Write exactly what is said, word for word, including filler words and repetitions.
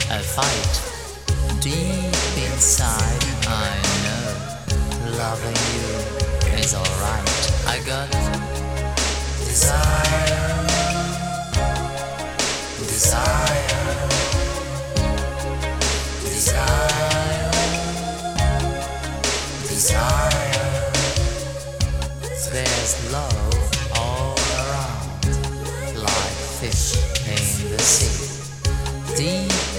a fight. Deep inside, I know loving you is alright. I got desire, desire, desire, desire. There's love all around, like fish in the sea. Deep